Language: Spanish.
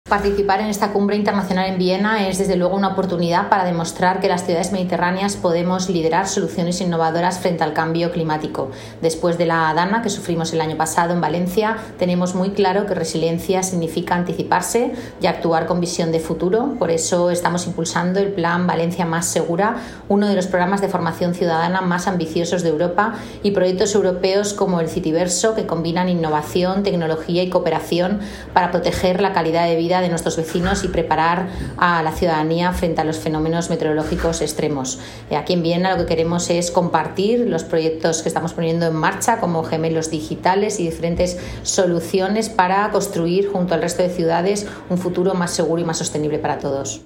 Participar en esta cumbre internacional en Viena es desde luego una oportunidad para demostrar que las ciudades mediterráneas podemos liderar soluciones innovadoras frente al cambio climático. Después de la dana que sufrimos el año pasado en Valencia, tenemos muy claro que resiliencia significa anticiparse y actuar con visión de futuro. Por eso estamos impulsando el Plan Valencia Más Segura, uno de los programas de formación ciudadana más ambiciosos de Europa, y proyectos europeos como el Citiverso, que combinan innovación, tecnología y cooperación para proteger la calidad de vida de nuestros vecinos y preparar a la ciudadanía frente a los fenómenos meteorológicos extremos. Aquí en Viena lo que queremos es compartir los proyectos que estamos poniendo en marcha, como gemelos digitales y diferentes soluciones para construir junto al resto de ciudades un futuro más seguro y más sostenible para todos.